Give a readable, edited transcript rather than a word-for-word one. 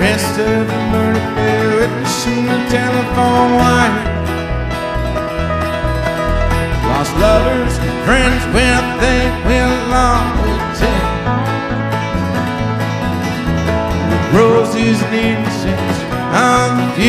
rest of the murder bear witnessing the telephone wire. Lost lovers, friends, well, they will